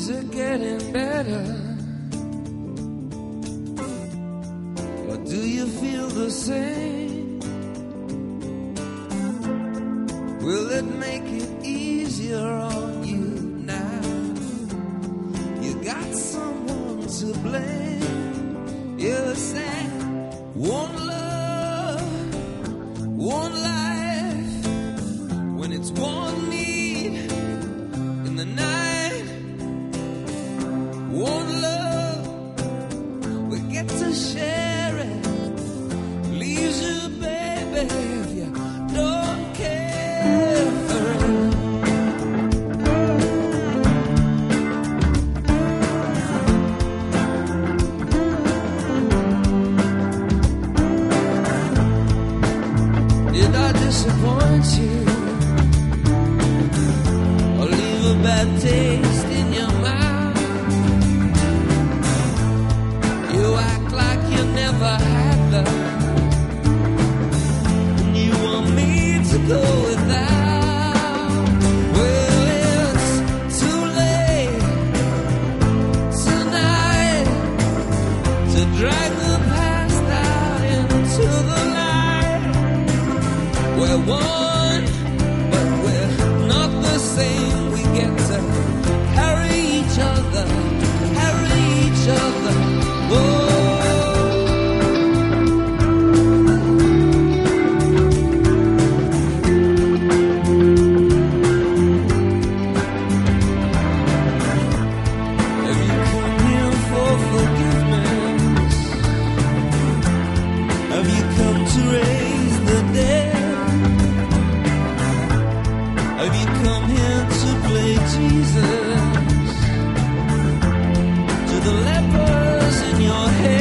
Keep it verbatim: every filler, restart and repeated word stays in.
Is it getting better? Or do you feel the same? Will it make it easier on you now? You got someone to blame. You say one love, one life, when it's one need in the night. One love, we get to share it. Leaves you, baby, if you don't care for it. Did I disappoint you? Or leave a bad taste in your mouth? You act like you never had love, and you want me to go without. Well, it's too late tonight to drag the past out into the light. We're one, but we're not the same. We get to carry each other, carry each other. Whoa. Have you come here for forgiveness? Have you come to raise the dead? Have you come here to play Jesus to the lepers in your head?